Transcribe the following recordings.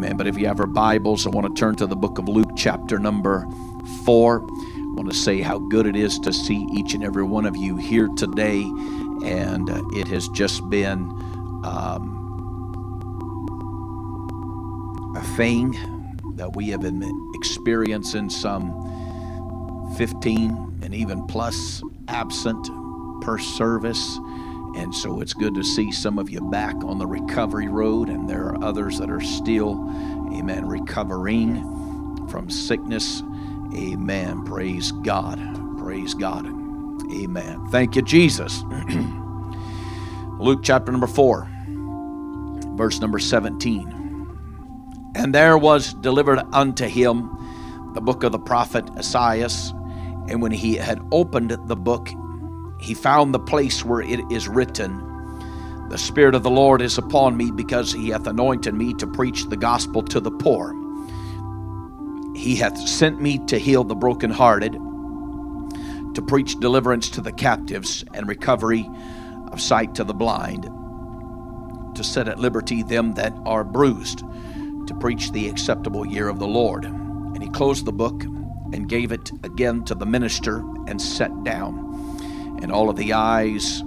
Amen. But if you have our Bibles, I want to turn to the book of Luke, chapter number 4. I want to say how good it is to see each and every one of you here today. And it has just been a thing that we have been experiencing, some 15 and even plus absent per service. And so it's good to see some of you back on the recovery road, and there are others that are still, amen, recovering from sickness. Amen. Praise God. Praise God. Amen. Thank you, Jesus. Luke chapter number 4, verse number 17. And there was delivered unto him the book of the prophet Isaiah, and when he had opened the book, he found the place where it is written, The Spirit of the Lord is upon me, because he hath anointed me to preach the gospel to the poor. He hath sent me to heal the brokenhearted, to preach deliverance to the captives, and recovery of sight to the blind, to set at liberty them that are bruised, to preach the acceptable year of the Lord. And he closed the book and gave it again to the minister, and sat down. And all of the eyes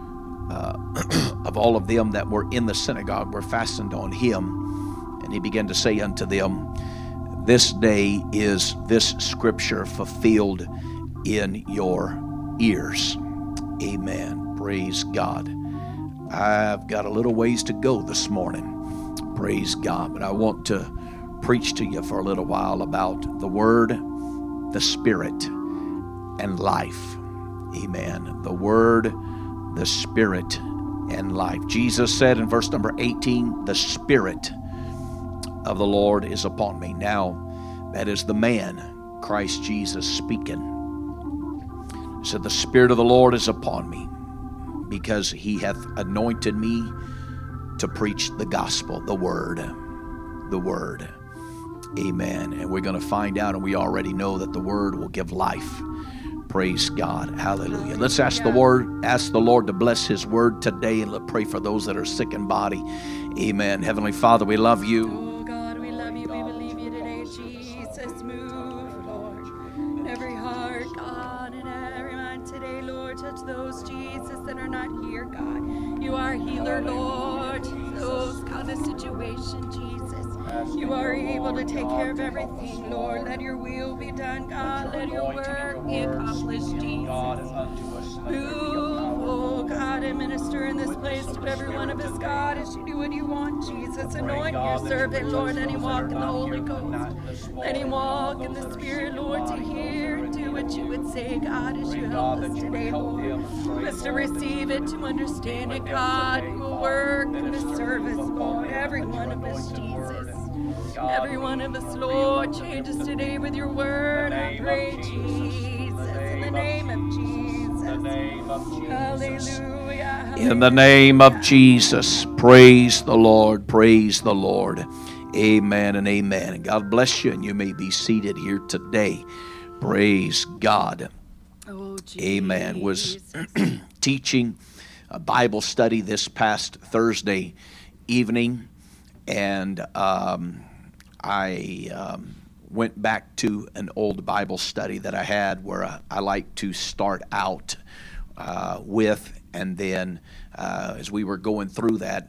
of all of them that were in the synagogue were fastened on him. And he began to say unto them, This day is this scripture fulfilled in your ears. Amen. Praise God. I've got a little ways to go this morning. Praise God. But I want to preach to you for a little while about the Word, the Spirit, and life. Amen. The Word, the Spirit, and life. Jesus said in verse number 18, The Spirit of the Lord is upon me. Now, that is the man, Christ Jesus, speaking. He said, The Spirit of the Lord is upon me, because he hath anointed me to preach the gospel, the Word. The Word. Amen. And we're going to find out, and we already know that the Word will give life. Praise God. Hallelujah. Let's ask the Lord to bless his word today, and let's pray for those that are sick in body. Amen. Heavenly Father, we love you. Oh God, we love you. We believe you today, Jesus. Move, Lord, in every heart, God, in every mind today, Lord. Touch those, Jesus, that are not here, God. You are a healer, Lord. Those kind of situation, Jesus. You are able to take care of everything, Lord. Let your will be done, God. Let your work be accomplished, Jesus. Move, oh God, and minister in this place to every one of us, God, as you do what you want, Jesus. Anoint your servant, Lord. Let him walk in the Holy Ghost. Let him walk in the Spirit, Lord, to hear and do what you would say, God, as you help us today, Lord. Us to receive it, to understand it, God. You will work in the service, Lord. Every one of us, Jesus. Every one of us, Lord, change us today with your word. I pray, Jesus, in the name of Jesus. Hallelujah. In the name of Jesus. Praise the Lord. Praise the Lord. Amen and amen. And God bless you, and you may be seated here today. Praise God. Oh, Amen. Was teaching a Bible study this past Thursday evening, and I went back to an old Bible study that I had, where I like to start out with, and then as we were going through that,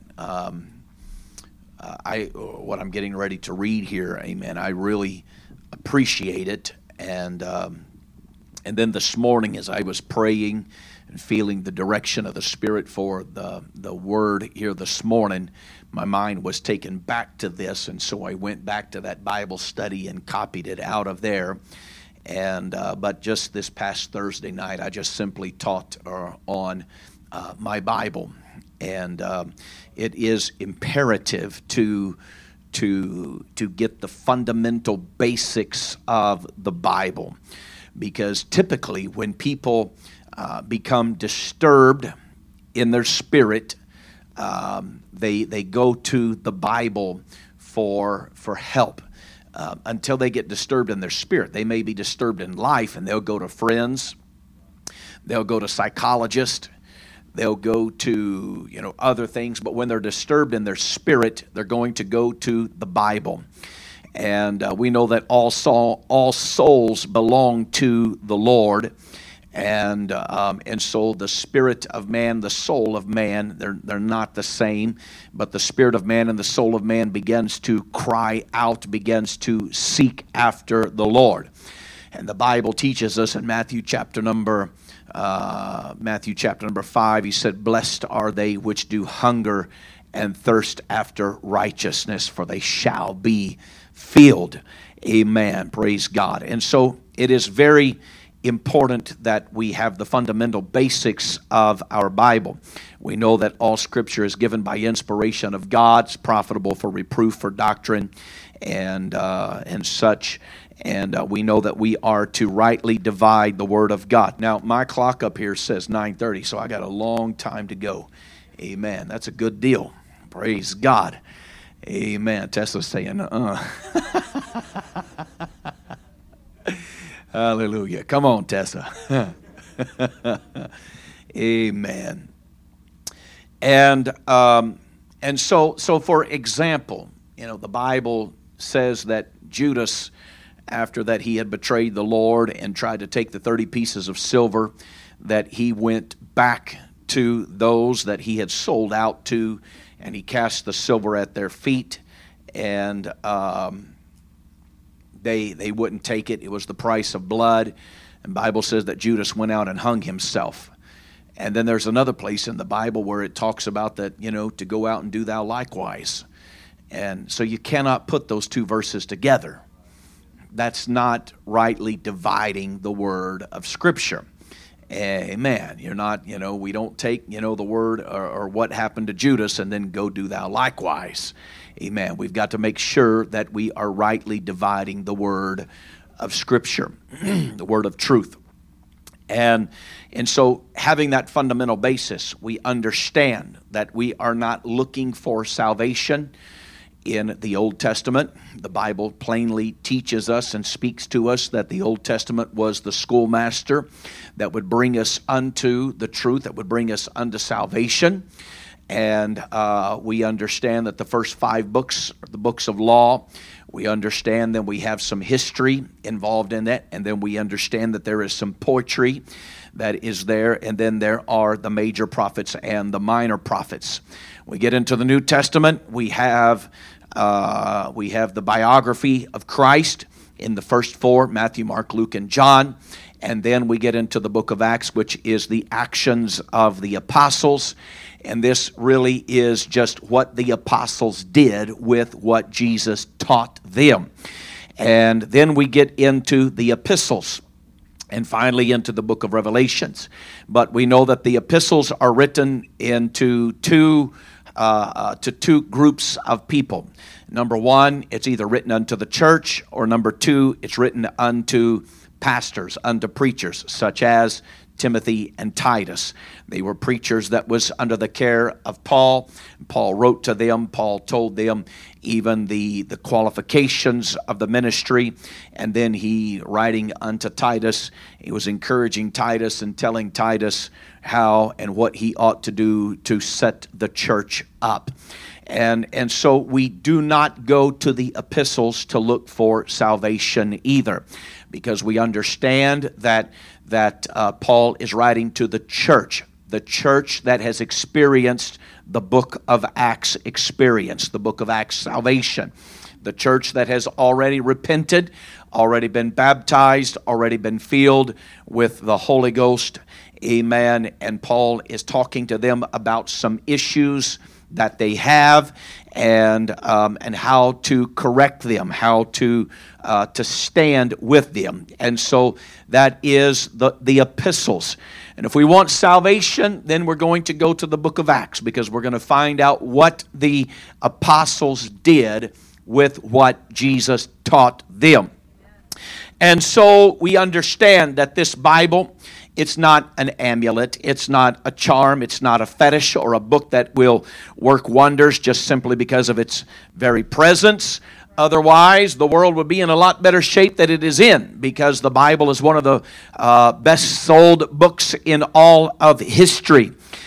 what I'm getting ready to read here, amen, I really appreciate it. And then this morning, as I was praying and feeling the direction of the Spirit for the word here this morning, my mind was taken back to this, and so I went back to that Bible study and copied it out of there. And but just this past Thursday night, I just simply taught on my Bible, and it is imperative to get the fundamental basics of the Bible, because typically when people become disturbed in their spirit, they go to the Bible for help. Until they get disturbed in their spirit. They may be disturbed in life, and they'll go to friends, they'll go to psychologists, They'll go to, other things, but when they're disturbed in their spirit, they're going to go to the Bible. And we know that all souls belong to the Lord. And so the spirit of man, the soul of man, they're not the same. But the spirit of man and the soul of man begins to cry out, begins to seek after the Lord. And the Bible teaches us in Matthew chapter number 5, he said, "Blessed are they which do hunger and thirst after righteousness, for they shall be filled." Amen. Praise God. And so it is very important that we have the fundamental basics of our Bible. We know that all Scripture is given by inspiration of God, it's profitable for reproof, for doctrine, and such. And we know that we are to rightly divide the Word of God. Now, my clock up here says 9:30, so I got a long time to go. Amen. That's a good deal. Praise God. Amen. Tesla's saying, Hallelujah. Come on, Tessa. Amen. And so for example, the Bible says that Judas, after that he had betrayed the Lord and tried to take the 30 pieces of silver, that he went back to those that he had sold out to, and he cast the silver at their feet, and they wouldn't take it. It was the price of blood. And the Bible says that Judas went out and hung himself. And then there's another place in the Bible where it talks about that, to go out and do thou likewise. And so you cannot put those two verses together. That's not rightly dividing the word of Scripture. Amen. You're not, we don't take, the word or what happened to Judas and then go do thou likewise. Amen. We've got to make sure that we are rightly dividing the word of Scripture, the word of truth. And so having that fundamental basis, we understand that we are not looking for salvation in the Old Testament. The Bible plainly teaches us and speaks to us that the Old Testament was the schoolmaster that would bring us unto the truth, that would bring us unto salvation. And we understand that the first 5 books are the books of law. We understand that we have some history involved in that, and then we understand that there is some poetry that is there, and then there are the major prophets and the minor prophets. We get into the New Testament, we have the biography of Christ in the first 4, Matthew, Mark, Luke, and John. And then we get into the book of Acts, which is the actions of the apostles. And this really is just what the apostles did with what Jesus taught them. And then we get into the epistles, and finally into the book of Revelations. But we know that the epistles are written into two groups of people. Number 1, it's either written unto the church, or number 2, it's written unto pastors, unto preachers, such as Timothy and Titus. They were preachers that was under the care of Paul. Paul wrote to them. Paul told them even the qualifications of the ministry. And then he, writing unto Titus, he was encouraging Titus and telling Titus how and what he ought to do to set the church up. And so we do not go to the epistles to look for salvation either, because we understand that Paul is writing to the church that has experienced the book of Acts experience, the book of Acts salvation, the church that has already repented, already been baptized, already been filled with the Holy Ghost. Amen. And Paul is talking to them about some issues that they have, and how to correct them, how to stand with them. And so that is the epistles. And if we want salvation, then we're going to go to the book of Acts, because we're going to find out what the apostles did with what Jesus taught them. And so we understand that this Bible, it's not an amulet, it's not a charm, it's not a fetish or a book that will work wonders just simply because of its very presence. Otherwise, the world would be in a lot better shape than it is in, because the Bible is one of the best sold books in all of history.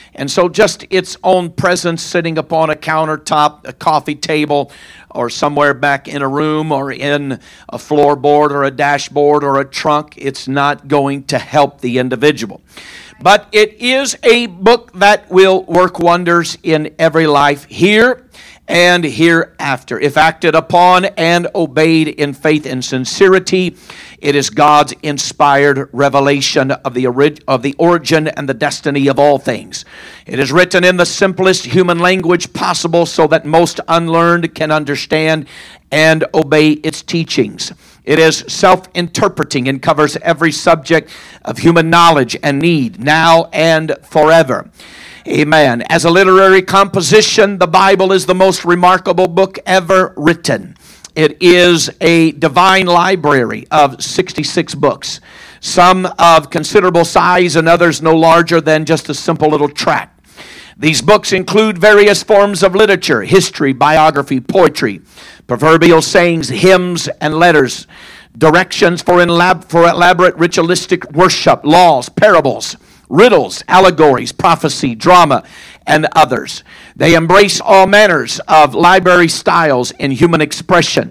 And so just its own presence sitting upon a countertop, a coffee table, or somewhere back in a room or in a floorboard or a dashboard or a trunk, it's not going to help the individual. But it is a book that will work wonders in every life here and hereafter. If acted upon and obeyed in faith and sincerity, it is God's inspired revelation of the origin and the destiny of all things. It is written in the simplest human language possible so that most unlearned can understand and obey its teachings. It is self-interpreting and covers every subject of human knowledge and need, now and forever. Amen. As a literary composition, the Bible is the most remarkable book ever written. It is a divine library of 66 books, some of considerable size and others no larger than just a simple little tract. These books include various forms of literature, history, biography, poetry, proverbial sayings, hymns, and letters, directions for elaborate ritualistic worship, laws, parables, riddles, allegories, prophecy, drama, and others. They embrace all manners of library styles in human expression.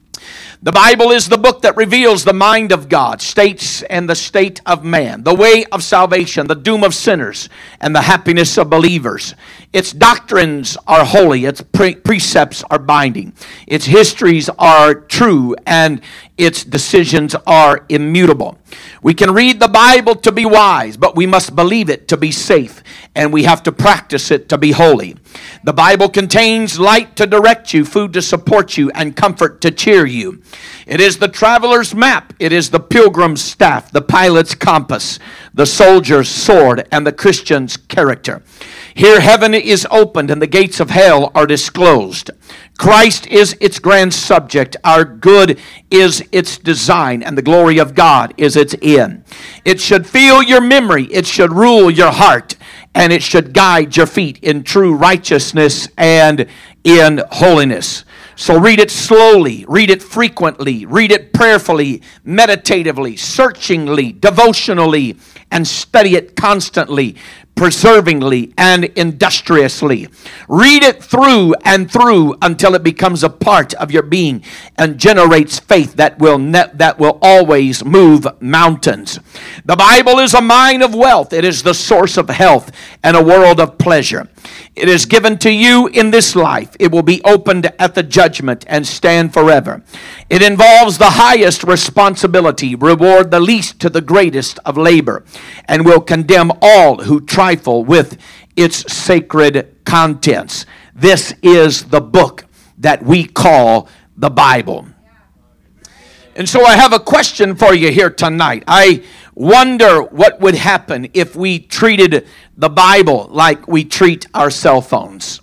The Bible is the book that reveals the mind of God, states and the state of man, the way of salvation, the doom of sinners, and the happiness of believers. Its doctrines are holy, its precepts are binding, its histories are true, and its decisions are immutable. We can read the Bible to be wise, but we must believe it to be safe, and we have to practice it to be holy. The Bible contains light to direct you, food to support you, and comfort to cheer you. It is the traveler's map. It is the pilgrim's staff, the pilot's compass, the soldier's sword, and the Christian's character. Here heaven is opened and the gates of hell are disclosed. Christ is its grand subject. Our good is its design, and the glory of God is its end. It should fill your memory. It should rule your heart, and it should guide your feet in true righteousness and in holiness. So read it slowly, read it frequently, read it prayerfully, meditatively, searchingly, devotionally, and study it constantly, perseveringly, and industriously. Read it through and through until it becomes a part of your being and generates faith that will always move mountains. The Bible is a mine of wealth. It is the source of health and a world of pleasure. It is given to you in this life. It will be opened at the judgment and stand forever. It involves the highest responsibility, reward the least to the greatest of labor, and will condemn all who trifle with its sacred contents. This is the book that we call the Bible. And so I have a question for you here tonight. I wonder what would happen if we treated the Bible like we treat our cell phones.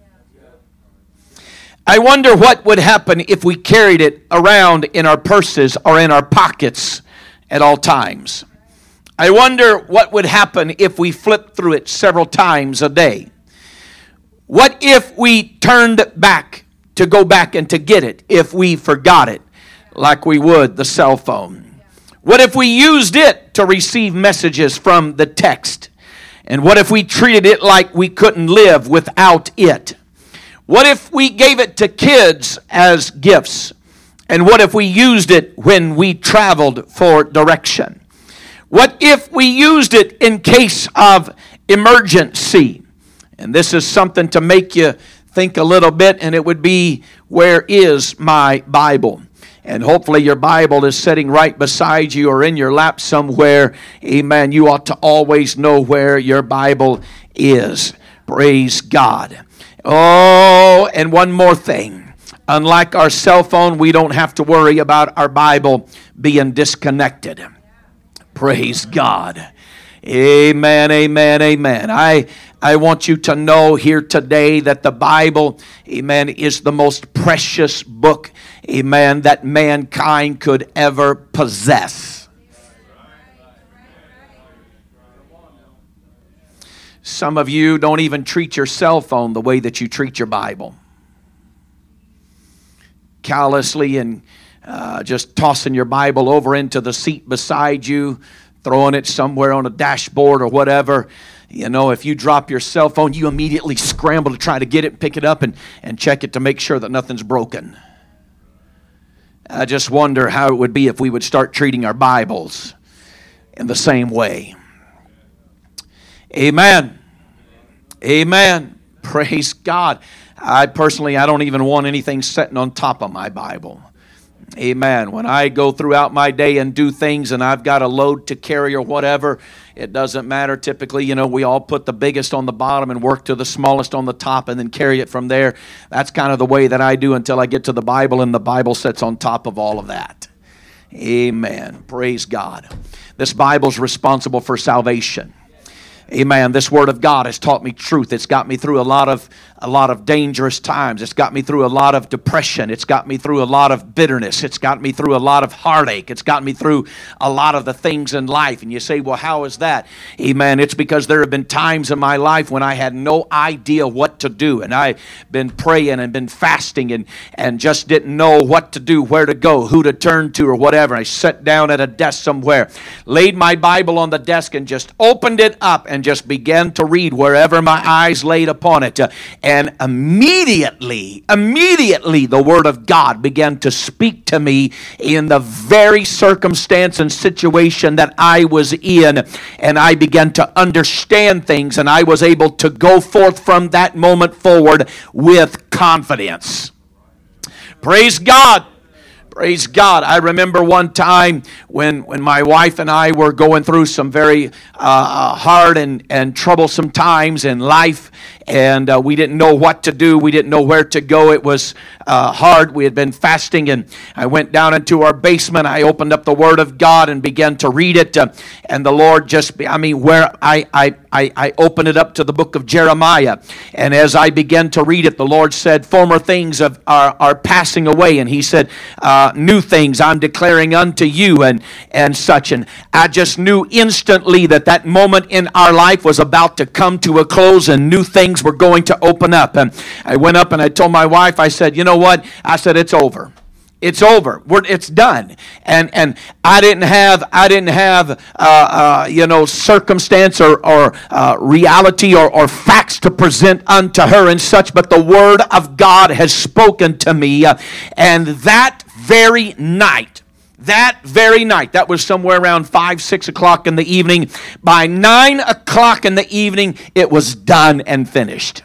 I wonder what would happen if we carried it around in our purses or in our pockets at all times. I wonder what would happen if we flipped through it several times a day. What if we turned back to go back and to get it if we forgot it like we would the cell phone? What if we used it to receive messages from the text? And what if we treated it like we couldn't live without it? What if we gave it to kids as gifts? And what if we used it when we traveled for direction? What if we used it in case of emergency? And this is something to make you think a little bit, and it would be, where is my Bible? And hopefully your Bible is sitting right beside you or in your lap somewhere. Amen. You ought to always know where your Bible is. Praise God. Oh, and one more thing. Unlike our cell phone, we don't have to worry about our Bible being disconnected. Praise God. Amen, amen, amen. I want you to know here today that the Bible, amen, is the most precious book, amen, that mankind could ever possess. Some of you don't even treat your cell phone the way that you treat your Bible. Callously and just tossing your Bible over into the seat beside you, throwing it somewhere on a dashboard or whatever. You know, if you drop your cell phone, you immediately scramble to try to get it, pick it up, and check it to make sure that nothing's broken. I just wonder how it would be if we would start treating our Bibles in the same way. Amen. Amen. Praise God. I don't even want anything sitting on top of my Bible. Amen. When I go throughout my day and do things and I've got a load to carry or whatever, it doesn't matter. Typically, you know, we all put the biggest on the bottom and work to the smallest on the top and then carry it from there. That's kind of the way that I do until I get to the Bible, and the Bible sits on top of all of that. Amen. Praise God. This Bible's responsible for salvation. Amen. This Word of God has taught me truth. It's got me through a lot of dangerous times. It's got me through a lot of depression. It's got me through a lot of bitterness. It's got me through a lot of heartache. It's got me through a lot of the things in life. And you say, well, how is that? Amen. It's because there have been times in my life when I had no idea what to do. And I've been praying and been fasting and just didn't know what to do, where to go, who to turn to or whatever. I sat down at a desk somewhere, laid my Bible on the desk and just opened it up and just began to read wherever my eyes laid upon it. And immediately, the Word of God began to speak to me in the very circumstance and situation that I was in. And I began to understand things, and I was able to go forth from that moment forward with confidence. Praise God. Praise God. I remember one time when my wife and I were going through some very hard and troublesome times in life, and we didn't know what to do. We didn't know where to go. It was hard. We had been fasting, and I went down into our basement. I opened up the Word of God and began to read it, and the Lord where I opened it up to the book of Jeremiah, and as I began to read it, the Lord said, former things are passing away, and He said, new things I'm declaring unto you, and such. And I just knew instantly that moment in our life was about to come to a close, and new things were going to open up. And I went up and I told my wife, I said, you know what? I said, it's over. It's over. It's done. And I didn't have circumstance or reality or facts to present unto her and such, but the Word of God has spoken to me. And that very night, that was somewhere around 5, 6 o'clock in the evening. By 9 o'clock in the evening, it was done and finished.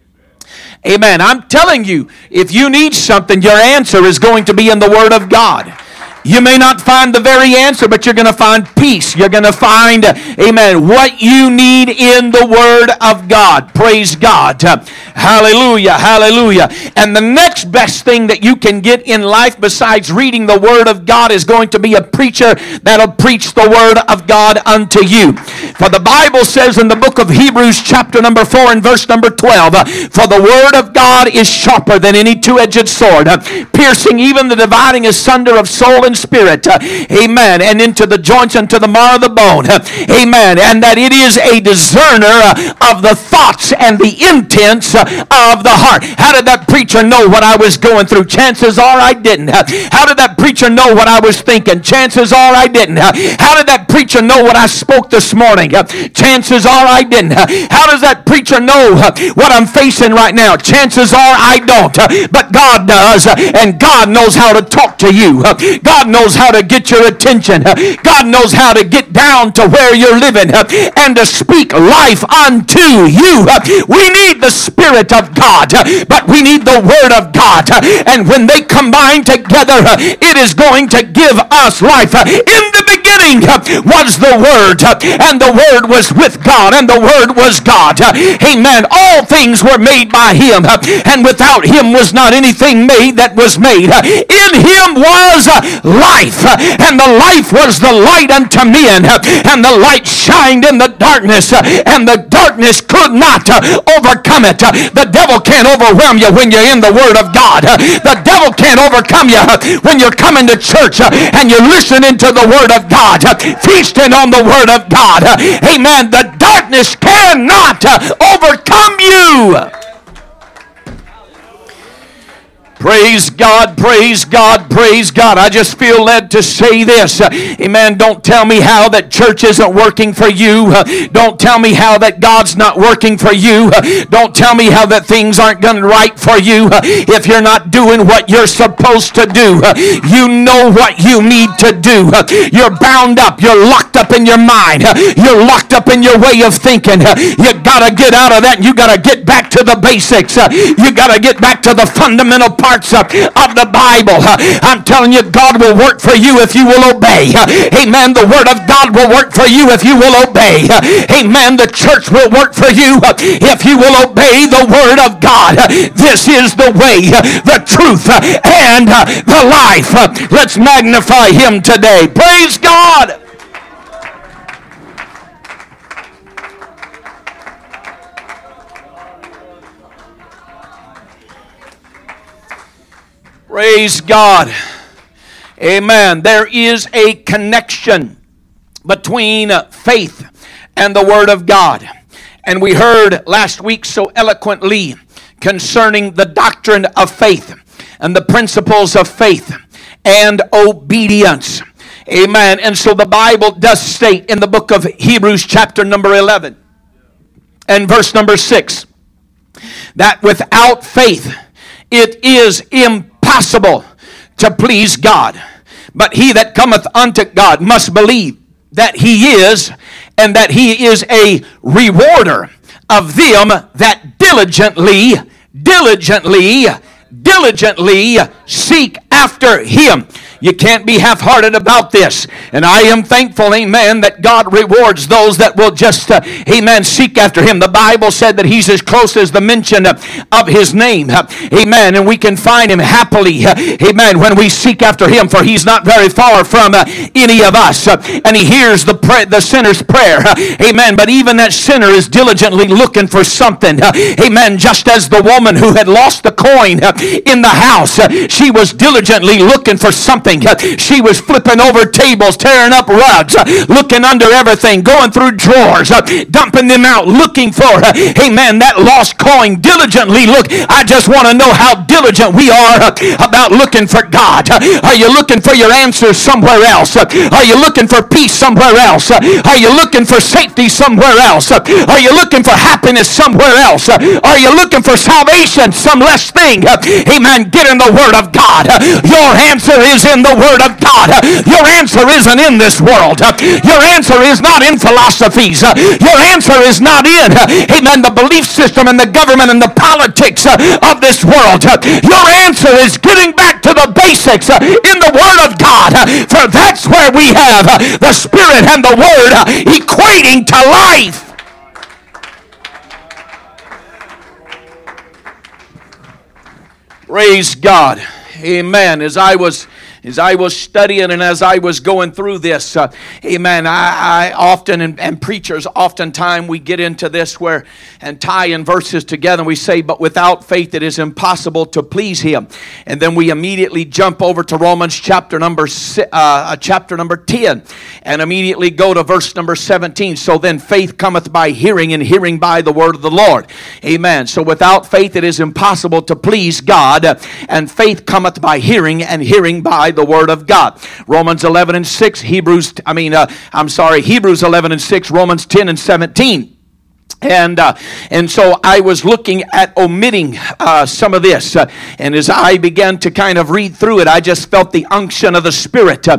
Amen. I'm telling you, if you need something, your answer is going to be in the Word of God. You may not find the very answer, but you're going to find peace. You're going to find, amen, what you need in the Word of God. Praise God. Hallelujah, hallelujah. And the next best thing that you can get in life besides reading the Word of God is going to be a preacher that'll preach the Word of God unto you. For the Bible says in the book of Hebrews chapter number 4 and verse number 12, for the Word of God is sharper than any two-edged sword, piercing even the dividing asunder of soul and spirit, amen, and into the joints and to the marrow of the bone, amen, and that it is a discerner of the thoughts and the intents of the heart. How did that preacher know what I was going through? Chances are I didn't. How did that preacher know what I was thinking? Chances are I didn't. How did that preacher know what I spoke this morning? Chances are I didn't. How does that preacher know what I'm facing right now? Chances are I don't. But God does, and God knows how to talk to you. God knows how to get your attention. God knows how to get down to where you're living and to speak life unto you. We need the Spirit of God, but we need the Word of God. And when they combine together, it is going to give us life. In the beginning was the Word, and the Word was with God, and the Word was God. Amen. All things were made by Him, and without Him was not anything made that was made. In Him was life, and the life was the light unto men, and the light shined in the darkness, and the darkness could not overcome it. The devil can't overwhelm you when you're in the Word of God. The devil can't overcome you when you're coming to church and you're listening to the Word of God, feasting on the Word of God. Amen. The darkness cannot overcome you. Praise God, praise God, praise God. I just feel led to say this. Amen. Don't tell me how that church isn't working for you. Don't tell me how that God's not working for you. Don't tell me how that things aren't going right for you. If you're not doing what you're supposed to do, you know what you need to do. You're bound up. You're locked up in your mind. You're locked up in your way of thinking. You got to get out of that. You got to get back to the basics. You got to get back to the fundamental parts of the Bible. I'm telling you, God will work for you if you will obey. Amen. The Word of God will work for you if you will obey. Amen. The church will work for you if you will obey the Word of God. This is the way, the truth, and the life. Let's magnify Him today. Praise God. Praise God. Amen. There is a connection between faith and the Word of God. And we heard last week so eloquently concerning the doctrine of faith and the principles of faith and obedience. Amen. And so the Bible does state in the book of Hebrews chapter number 11 and verse number 6 that without faith it is impossible to please God. But he that cometh unto God must believe that He is, and that He is a rewarder of them that diligently seek after Him. You can't be half-hearted about this. And I am thankful, amen, that God rewards those that will just, amen, seek after Him. The Bible said that He's as close as the mention of His name. Amen. And we can find Him happily, amen, when we seek after Him, for He's not very far from any of us. And He hears the sinner's prayer. Amen. But even that sinner is diligently looking for something. Amen. Just as the woman who had lost the coin in the house, she was diligently looking for something. She was flipping over tables, tearing up rugs, looking under everything, going through drawers, dumping them out, looking for, amen, that lost coin. Diligently look. I just want to know how diligent we are about looking for God. Are you looking for your answers somewhere else? Are you looking for peace somewhere else? Are you looking for safety somewhere else? Are you looking for happiness somewhere else? Are you looking for salvation some less thing? Amen. Get in the Word of God. Your answer is in the Word of God. Your answer isn't in this world. Your answer is not in philosophies. Your answer is not in, amen, the belief system and the government and the politics of this world. Your answer is getting back to the basics in the Word of God. For that's where we have the Spirit and the Word equating to life. Praise God. Amen. As I was studying and as I was going through this, amen, I often, and preachers oftentimes, we get into this where, and tie in verses together, and we say, but without faith it is impossible to please Him. And then we immediately jump over to Romans chapter number 10, and immediately go to verse number 17. So then faith cometh by hearing, and hearing by the word of the Lord. Amen. So without faith it is impossible to please God, and faith cometh by hearing, and hearing by the Word of God. Romans 11 and 6, Hebrews 11 and 6, Romans 10 and 17. And so I was looking at omitting some of this. And as I began to kind of read through it, I just felt the unction of the Spirit to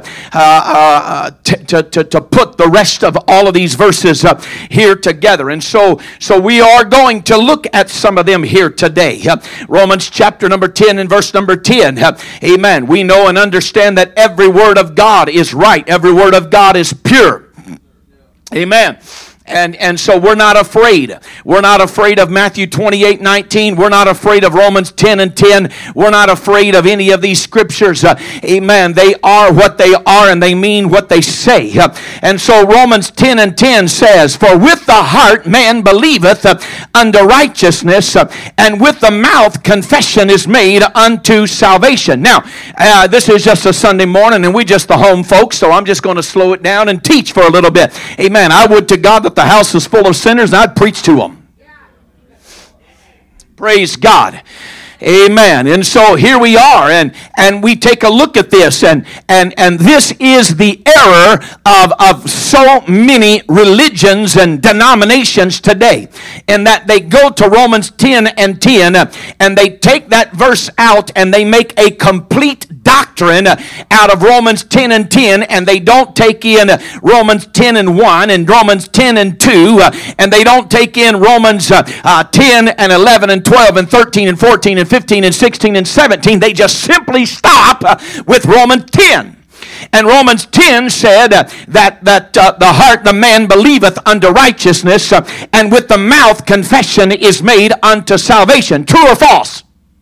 put the rest of all of these verses here together. And so we are going to look at some of them here today. Romans chapter number 10 and verse number 10. Amen. We know and understand that every word of God is right. Every word of God is pure. Amen. And so we're not afraid. We're not afraid of Matthew 28:19. We're not afraid of Romans 10 and 10. We're not afraid of any of these scriptures. Amen. They are what they are and they mean what they say. And so Romans 10 and 10 says, for with the heart man believeth unto righteousness, and with the mouth confession is made unto salvation. Now, this is just a Sunday morning and we just the home folks, so I'm just going to slow it down and teach for a little bit. Amen. I would to God that the house is full of sinners and I'd preach to them. Praise God. Amen. And so here we are, and we take a look at this, and this is the error of so many religions and denominations today, in that they go to Romans 10 and 10, and they take that verse out, and they make a complete doctrine out of Romans 10 and 10, and they don't take in Romans 10 and 1 and Romans 10 and 2, and they don't take in Romans 10 and 11 and 12 and 13 and 14 and 15 and 16 and 17. They just simply stop with Romans 10. And Romans 10 said that the heart, the man believeth unto righteousness, and with the mouth confession is made unto salvation. True or false?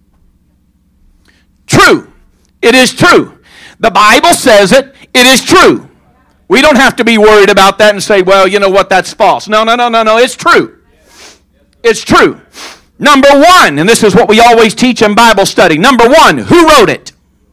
True. It is true. The Bible says it. It is true. We don't have to be worried about that and say, well, you know what, that's false. No. It's true. It's true. Number one, and this is what we always teach in Bible study. Number one, who wrote it?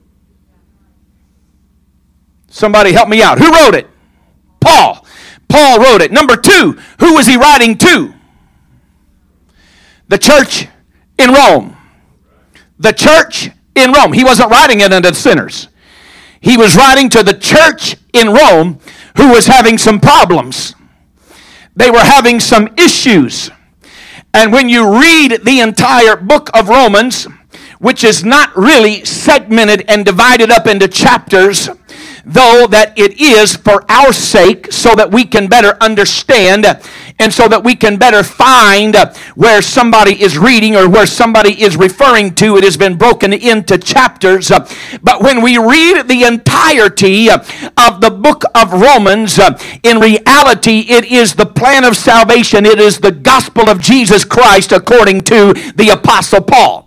Somebody help me out. Who wrote it? Paul. Paul wrote it. Number two, who was he writing to? The church in Rome. The church in Rome. He wasn't writing it unto sinners. He was writing to the church in Rome who was having some problems. They were having some issues. And when you read the entire book of Romans, which is not really segmented and divided up into chapters, though that it is for our sake, so that we can better understand and so that we can better find where somebody is reading or where somebody is referring to. It has been broken into chapters. But when we read the entirety of the book of Romans, in reality, it is the plan of salvation. It is the gospel of Jesus Christ according to the Apostle Paul.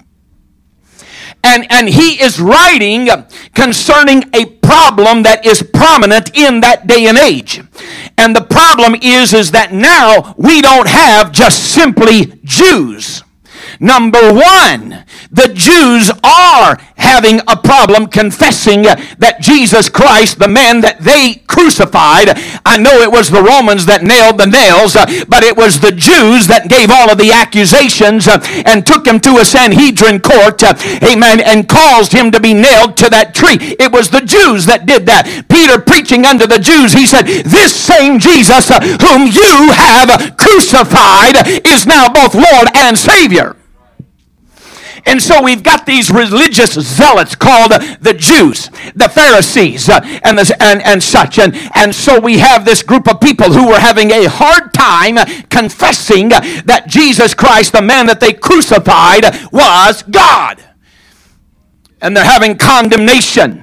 And he is writing concerning a problem that is prominent in that day and age. And the problem is that now we don't have just simply Jews. Number one, the Jews are having a problem confessing that Jesus Christ, the man that they crucified, I know it was the Romans that nailed the nails, but it was the Jews that gave all of the accusations and took him to a Sanhedrin court, amen, and caused him to be nailed to that tree. It was the Jews that did that. Peter preaching unto the Jews, he said, this same Jesus whom you have crucified is now both Lord and Savior. And so we've got these religious zealots called the Jews, the Pharisees, and such. And so we have this group of people who were having a hard time confessing that Jesus Christ, the man that they crucified, was God. And they're having condemnation.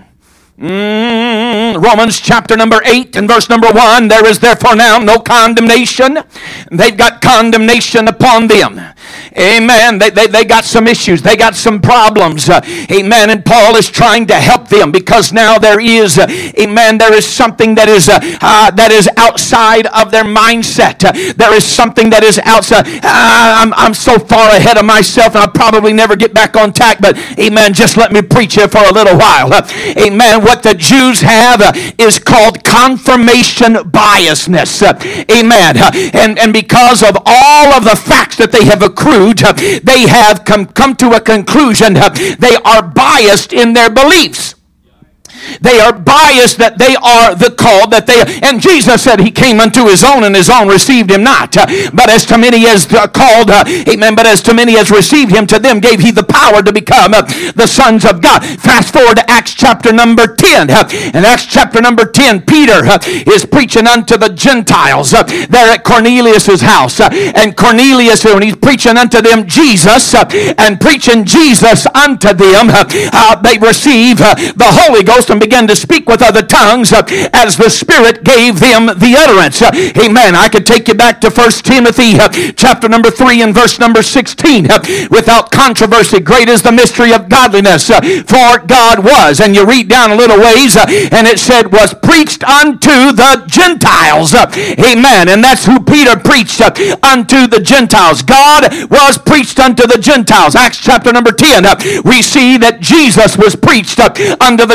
Romans chapter number 8 and verse number 1, there is therefore now no condemnation. They've got condemnation upon them. Amen. They got some issues. They got some problems. Amen. And Paul is trying to help them because now there is, amen, there is something that is outside of their mindset. There is something that is outside. I'm so far ahead of myself and I'll probably never get back on track, but amen, just let me preach here for a little while. Amen. What the Jews have is called confirmation biasness. Amen. And because of all of the facts that they have accrued, they have come to a conclusion. They are biased in their beliefs. They are biased that they are the called, that they, and Jesus said he came unto his own and his own received him not. But as to many as called, amen, but as to many as received him, to them gave he the power to become the sons of God. Fast forward to Acts chapter number 10. In Acts chapter number 10, Peter is preaching unto the Gentiles there at Cornelius' house. And Cornelius, when he's preaching unto them Jesus and preaching Jesus unto them, they receive the Holy Ghost and began to speak with other tongues as the Spirit gave them the utterance. Amen. I could take you back to 1 Timothy chapter number 3 and verse number 16. Without controversy, great is the mystery of godliness, for God was, and you read down a little ways, and it said was preached unto the Gentiles. Amen. And that's who Peter preached unto the Gentiles. God was preached unto the Gentiles. Acts chapter number 10, we see that Jesus was preached unto the Gentiles.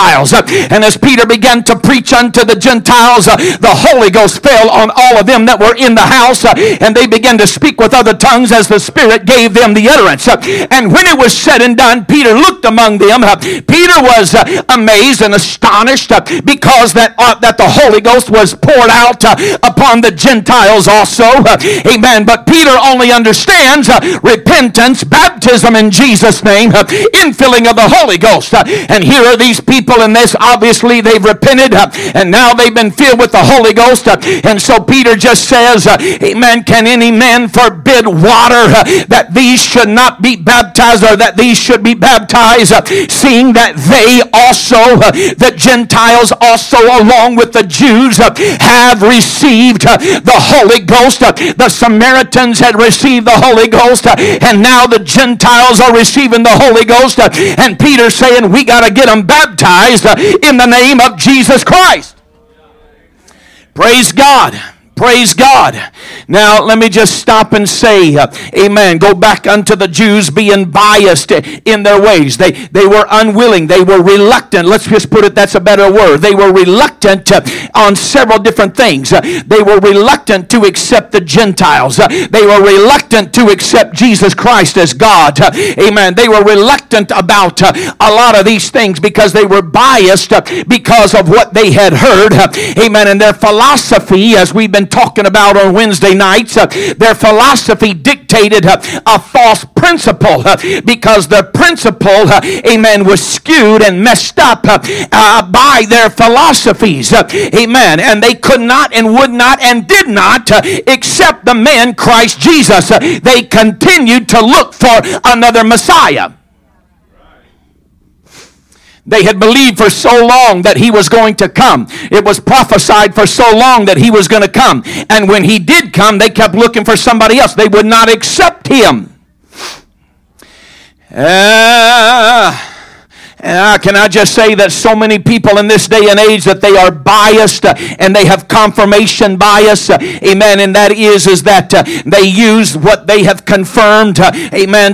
Gentiles. And as Peter began to preach unto the Gentiles, the Holy Ghost fell on all of them that were in the house, and they began to speak with other tongues as the Spirit gave them the utterance. And when it was said and done, Peter looked among them. Peter was amazed and astonished because that the Holy Ghost was poured out upon the Gentiles also. Amen. But Peter only understands repentance, baptism in Jesus' name, infilling of the Holy Ghost. And here are these people, and this obviously they've repented, and now they've been filled with the Holy Ghost. And so Peter just says, amen, can any man forbid water that these should not be baptized, or that these should be baptized, seeing that they also, the Gentiles also along with the Jews, have received the Holy Ghost. The Samaritans had received the Holy Ghost, and now the Gentiles are receiving the Holy Ghost. And Peter's saying, we got to get them baptized in the name of Jesus Christ. Praise God. Praise God. Now, let me just stop and say, amen. Go back unto the Jews being biased in their ways. They were unwilling. They were reluctant. Let's just put it, that's a better word. They were reluctant on several different things. They were reluctant to accept the Gentiles. They were reluctant to accept Jesus Christ as God. Amen. They were reluctant about a lot of these things because they were biased because of what they had heard. Amen. And their philosophy, as we've been talking about on Wednesday nights, their philosophy dictated a false principle because the principle, amen, was skewed and messed up by their philosophies, amen, and they could not and would not and did not accept the man Christ Jesus. They continued to look for another Messiah. They had believed for so long that he was going to come. It was prophesied for so long that he was going to come. And when he did come, they kept looking for somebody else. They would not accept him. Can I just say that so many people in this day and age that they are biased and they have confirmation bias, amen, and that is that they use what they have confirmed, amen,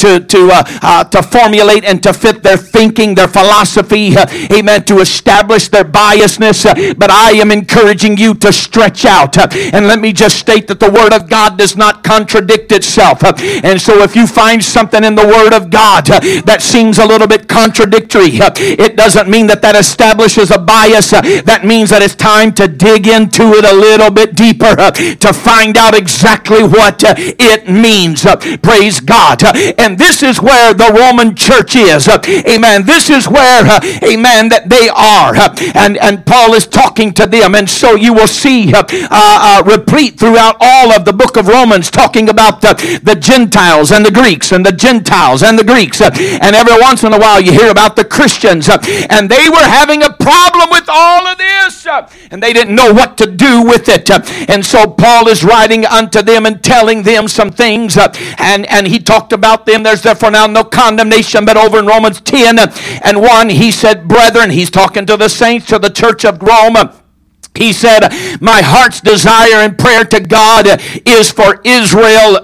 to formulate and to fit their thinking, their philosophy, amen, to establish their biasness. But I am encouraging you to stretch out, and let me just state that the Word of God does not contradict itself. And so if you find something in the Word of God that seems a little bit contradictory, it doesn't mean that establishes a bias. That means that it's time to dig into it a little bit deeper to find out exactly what it means. Praise God. And this is where the Roman church is. Amen. This is where, amen, that they are. And Paul is talking to them. And so you will see replete throughout all of the book of Romans talking about the Gentiles and the Greeks and the Gentiles and the Greeks. And every once in a while you hear about the Christians, and they were having a problem with all of this, and they didn't know what to do with it. And so Paul is writing unto them and telling them some things, and he talked about them. There's therefore now no condemnation, but over in Romans 10 and 1, he said, brethren, he's talking to the saints, to the church of Rome. He said, my heart's desire and prayer to God is for Israel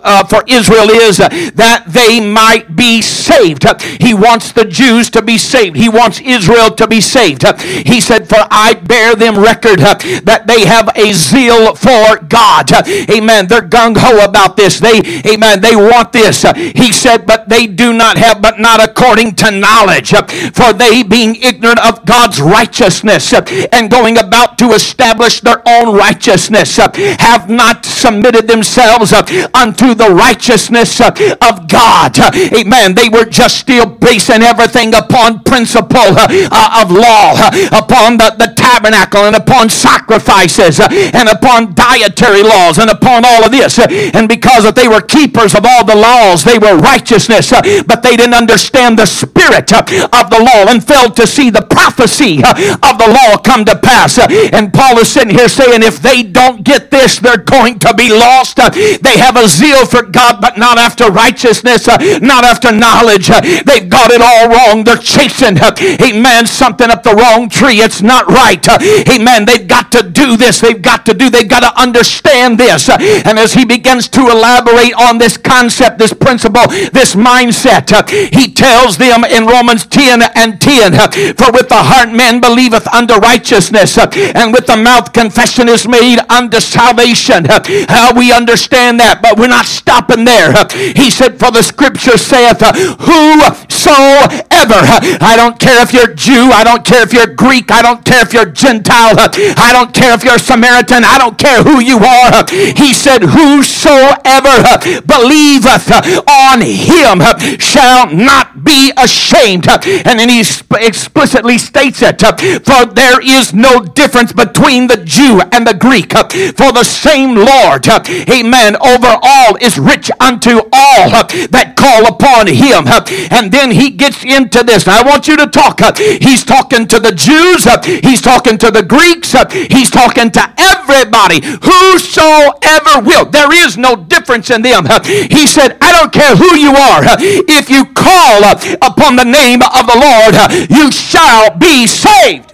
is that they might be saved. He wants the Jews to be saved. He wants Israel to be saved. He said, for I bear them record that they have a zeal for God. Amen. They're gung-ho about this. They want this. He said, but they do not have, but not according to knowledge. For they being ignorant of God's righteousness and going about to establish their own righteousness, have not submitted themselves unto the righteousness of God. Amen. They were just still basing everything upon principle of law, upon the tabernacle and upon sacrifices and upon dietary laws and upon all of this. And because that they were keepers of all the laws, they were righteousness, but they didn't understand the spirit of the law and failed to see the prophecy of the law come to pass. And Paul Paul is sitting here saying if they don't get this, they're going to be lost. They have a zeal for God, but not after righteousness, not after knowledge. They've got it all wrong. They're chasing, amen, something up the wrong tree. It's not right. Amen. They've got to do this. They've got to understand this. And as he begins to elaborate on this concept, this principle, this mindset, he tells them in Romans 10 and 10, for with the heart man believeth unto righteousness, and with the mouth confession is made unto salvation. We understand that, but we're not stopping there. He said, for the scripture saith, whosoever, I don't care if you're Jew, I don't care if you're Greek, I don't care if you're Gentile, I don't care if you're Samaritan, I don't care who you are. He said, whosoever believeth on him shall not be ashamed. And then he explicitly states it, for there is no difference between the Jew and the Greek, for the same Lord, amen, over all is rich unto all that call upon him. And then he gets into this. Now I want you to talk. He's talking to the Jews, he's talking to the Greeks, he's talking to everybody, whosoever will. There is no difference in them. He said, I don't care who you are, if you call upon the name of the Lord, you shall be saved.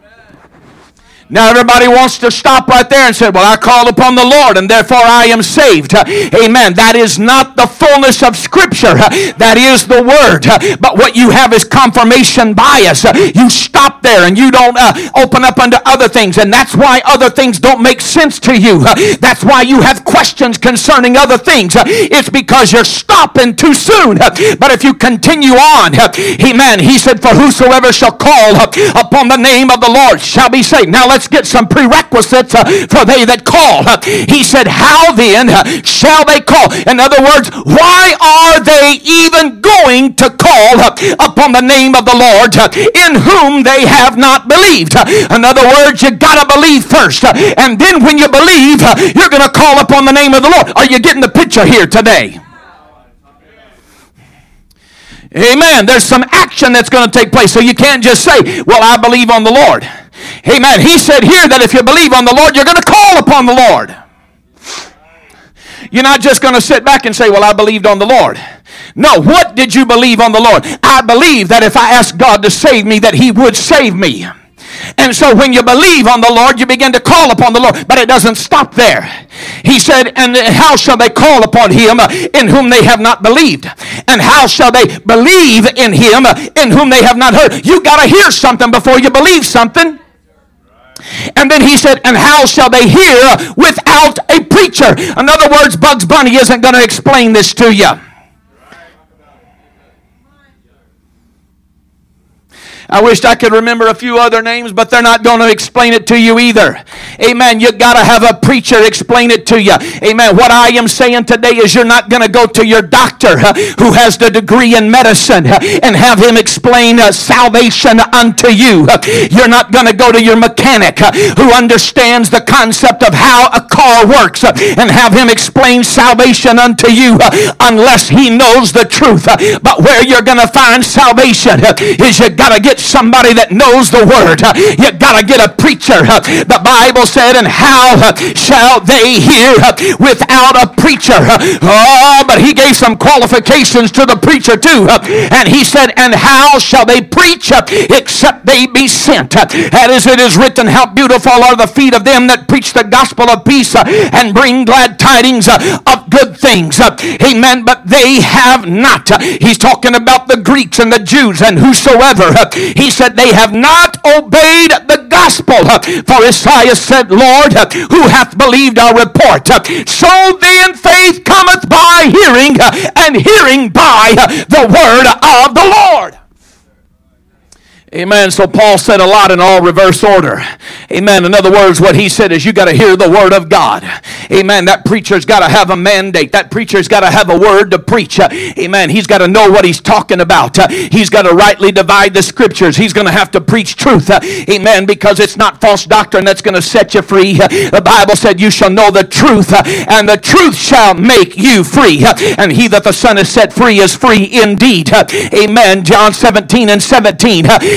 Now everybody wants to stop right there and say, well, I called upon the Lord and therefore I am saved. Amen. That is not the fullness of Scripture. That is the Word. But what you have is confirmation bias. You stop there and you don't open up unto other things. And that's why other things don't make sense to you. That's why you have questions concerning other things. It's because you're stopping too soon. But if you continue on, amen, he said, for whosoever shall call upon the name of the Lord shall be saved. Now let's get some prerequisites for they that call. He said, how then shall they call? In other words, why are they even going to call upon the name of the Lord in whom they have not believed? In other words, you got to believe first, and then when you believe, you're going to call upon the name of the Lord. Are you getting the picture here today? Amen. There's some action that's going to take place, so you can't just say, well, I believe on the Lord. Amen. He said here that if you believe on the Lord, you're going to call upon the Lord. You're not just going to sit back and say, well, I believed on the Lord. No, what did you believe on the Lord? I believe that if I asked God to save me, that he would save me. And so when you believe on the Lord, you begin to call upon the Lord. But it doesn't stop there. He said, and how shall they call upon him in whom they have not believed? And how shall they believe in him in whom they have not heard? You got to hear something before you believe something. And then he said, and how shall they hear without a preacher? In other words, Bugs Bunny isn't going to explain this to you. I wished I could remember a few other names, but they're not going to explain it to you either. Amen. You got to have a preacher explain it to you. Amen. What I am saying today is you're not going to go to your doctor who has the degree in medicine and have him explain salvation unto you. You're not going to go to your mechanic who understands the concept of how a car works and have him explain salvation unto you unless he knows the truth. But where you're going to find salvation is you got to get somebody that knows the word. You got to get a preacher. The Bible said, and how shall they hear without a preacher? Oh, but he gave some qualifications to the preacher too. And he said, and how shall they preach except they be sent? As it is written, how beautiful are the feet of them that preach the gospel of peace and bring glad tidings of good things. Amen. But they have not. He's talking about the Greeks and the Jews and whosoever. He said they have not obeyed the gospel. For Isaiah said, Lord, who hath believed our report? So then faith cometh by hearing, and hearing by the word of the Lord. Amen. So Paul said a lot in all reverse order. Amen. In other words, what he said is you got to hear the word of God. Amen. That preacher's got to have a mandate. That preacher's got to have a word to preach. Amen. He's got to know what he's talking about. He's got to rightly divide the scriptures. He's going to have to preach truth. Amen. Because it's not false doctrine that's going to set you free. The Bible said you shall know the truth, and the truth shall make you free. And he that the Son has set free is free indeed. Amen. John 17:17.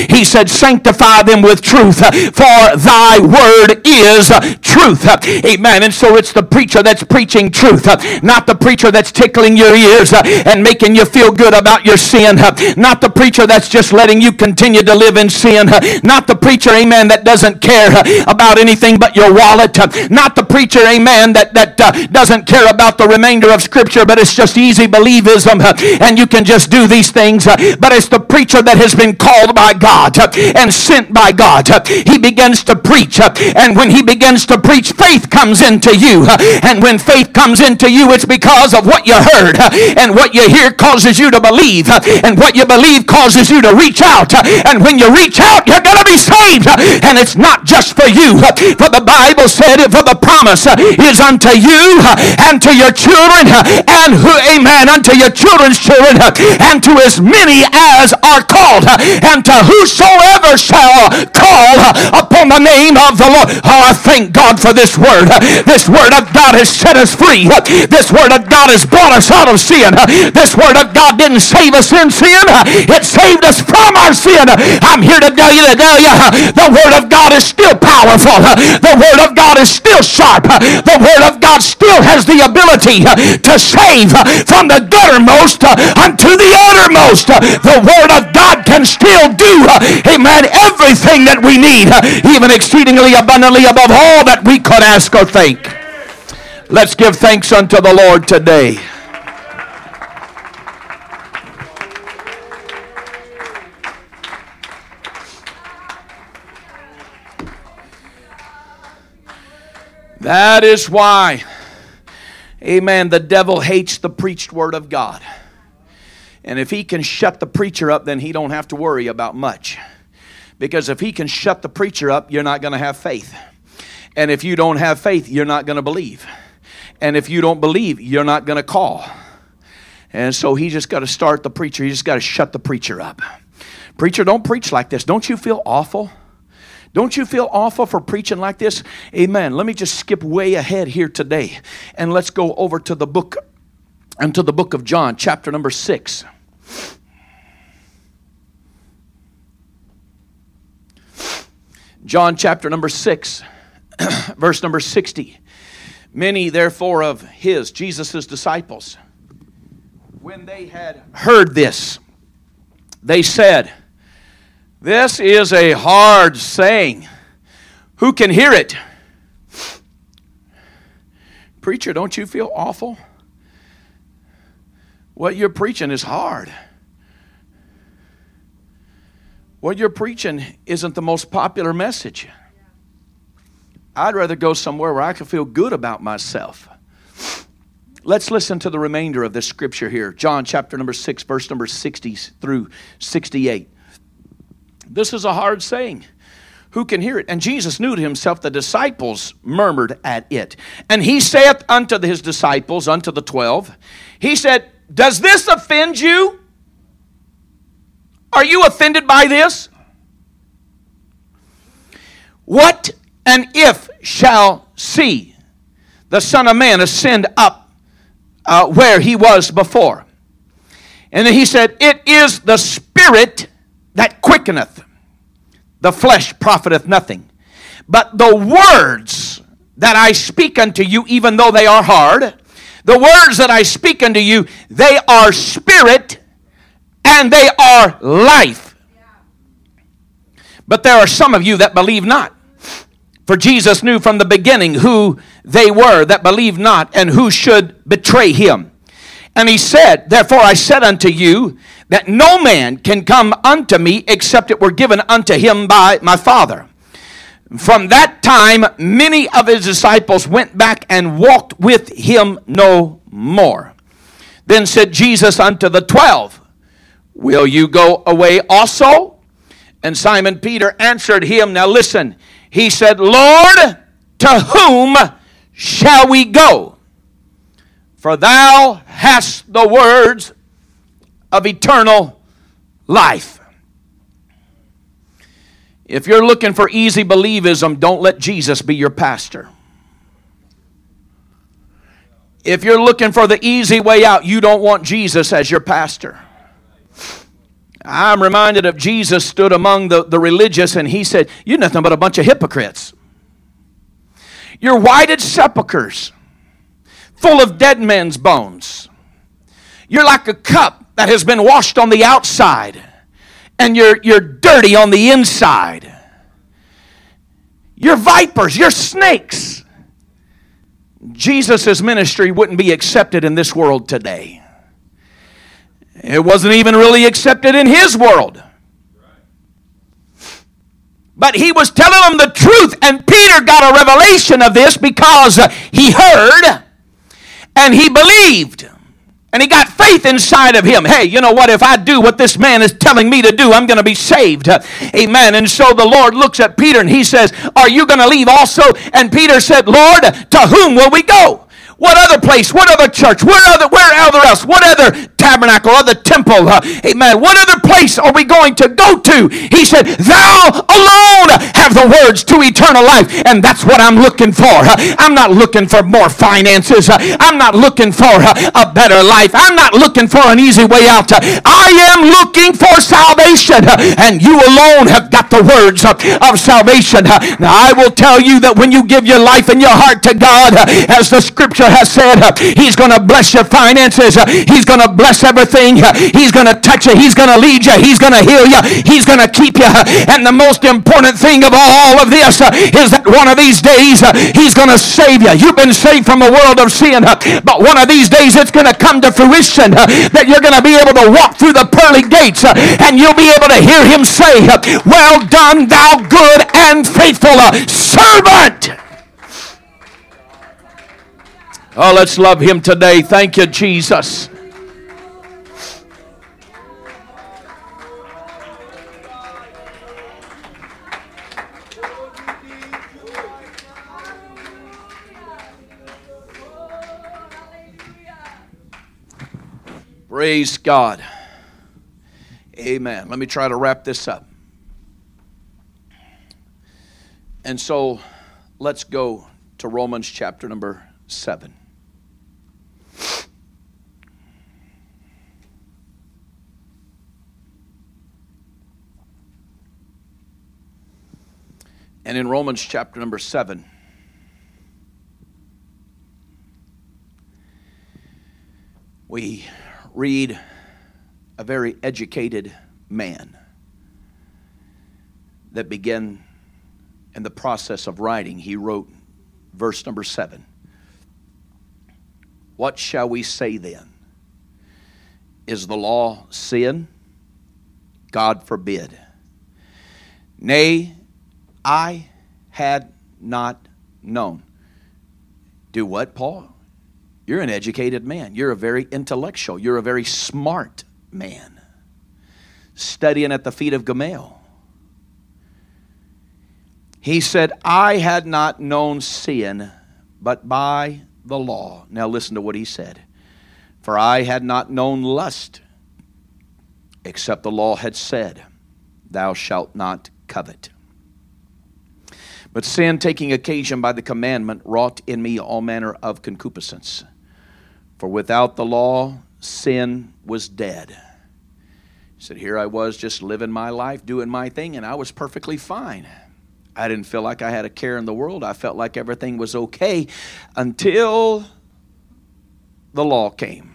He said, sanctify them with truth, for thy word is truth. Amen. And so it's the preacher that's preaching truth, not the preacher that's tickling your ears and making you feel good about your sin, not the preacher that's just letting you continue to live in sin, not the preacher, amen, that doesn't care about anything but your wallet, not the preacher, amen, that doesn't care about the remainder of Scripture, but it's just easy believism, and you can just do these things. But it's the preacher that has been called by God and sent by God. He begins to preach, and when he begins to preach, faith comes into you. And when faith comes into you, it's because of what you heard, and what you hear causes you to believe, and what you believe causes you to reach out. And when you reach out, you're going to be saved. And it's not just for you, for the Bible said, for the promise is unto you and to your children, and amen, unto your children's children, and to as many as are called, and to whosoever shall call upon the name of the Lord. Oh, I thank God for this word. This word of God has set us free. This word of God has brought us out of sin. This word of God didn't save us in sin. It saved us from our sin. I'm here to tell you, the word of God is still powerful. The word of God is still sharp. The word of God still has the ability to save from the guttermost unto the uttermost. The word of God can still do, amen, everything that we need, even exceedingly abundantly above all that we could ask or think. Let's give thanks unto the Lord today. That is why, amen, the devil hates the preached word of God. And if he can shut the preacher up, then he don't have to worry about much. Because if he can shut the preacher up, you're not going to have faith. And if you don't have faith, you're not going to believe. And if you don't believe, you're not going to call. And so he just got to start the preacher. He just got to shut the preacher up. Preacher, don't preach like this. Don't you feel awful? Don't you feel awful for preaching like this? Amen. Let me just skip way ahead here today. And let's go over to the book of John, chapter number 6. John chapter number 6, verse number 60. Many therefore of Jesus' disciples, when they had heard this, they said, this is a hard saying. Who can hear it? Preacher, don't you feel awful? What you're preaching is hard. What you're preaching isn't the most popular message. I'd rather go somewhere where I can feel good about myself. Let's listen to the remainder of this scripture here. John chapter number 6, verse number 60 through 68. This is a hard saying. Who can hear it? And Jesus knew to himself the disciples murmured at it. And he saith unto his disciples, unto the 12, he said, does this offend you? Are you offended by this? What and if shall see the Son of Man ascend up where he was before? And then he said, it is the Spirit that quickeneth, the flesh profiteth nothing. But the words that I speak unto you, even though they are hard, the words that I speak unto you, they are spirit and they are life. But there are some of you that believe not. For Jesus knew from the beginning who they were that believed not and who should betray him. And he said, therefore I said unto you, that no man can come unto me except it were given unto him by my Father. From that time, many of his disciples went back and walked with him no more. Then said Jesus unto the 12, will you go away also? And Simon Peter answered him, now listen, he said, Lord, to whom shall we go? For thou hast the words of eternal life. If you're looking for easy believism, don't let Jesus be your pastor. If you're looking for the easy way out, you don't want Jesus as your pastor. I'm reminded of Jesus stood among the religious, and he said, "You're nothing but a bunch of hypocrites. You're whited sepulchres, full of dead men's bones. You're like a cup that has been washed on the outside, and you're dirty on the inside. You're vipers, you're snakes." Jesus' ministry wouldn't be accepted in this world today. It wasn't even really accepted in his world. But he was telling them the truth, and Peter got a revelation of this because he heard and he believed. And he got faith inside of him. Hey, you know what? If I do what this man is telling me to do, I'm going to be saved. Amen. And so the Lord looks at Peter and he says, "Are you going to leave also?" And Peter said, "Lord, to whom will we go? What other place? What other church? Where other else? What other tabernacle? Other temple? Amen. What other place are we going to go to?" He said, "Thou alone have the words to eternal life." And that's what I'm looking for. I'm not looking for more finances. I'm not looking for a better life. I'm not looking for an easy way out. I am looking for salvation. And you alone have got the words of salvation. Now I will tell you that when you give your life and your heart to God, as the scripture has said, he's going to bless your finances. He's going to bless everything. He's going to touch you. He's going to lead you. He's going to heal you. He's going to keep you. And the most important thing of all of this is that one of these days he's going to save you. You've been saved from the world of sin, but one of these days it's going to come to fruition that you're going to be able to walk through the pearly gates and you'll be able to hear him say, "Well done, thou good and faithful servant." Oh, let's love him today. Thank you, Jesus. Praise God. Amen. Let me try to wrap this up. And so let's go to Romans chapter number 7. And in Romans chapter number 7, we read a very educated man that began in the process of writing. He wrote verse number 7. "What shall we say then? Is the law sin? God forbid. Nay, I had not known." Do what, Paul? You're an educated man. You're a very intellectual. You're a very smart man. Studying at the feet of Gamaliel. He said, "I had not known sin, but by the law." Now listen to what he said. "For I had not known lust, except the law had said, Thou shalt not covet. But sin, taking occasion by the commandment, wrought in me all manner of concupiscence. For without the law, sin was dead." He said, here I was just living my life, doing my thing, and I was perfectly fine. I didn't feel like I had a care in the world. I felt like everything was okay until the law came.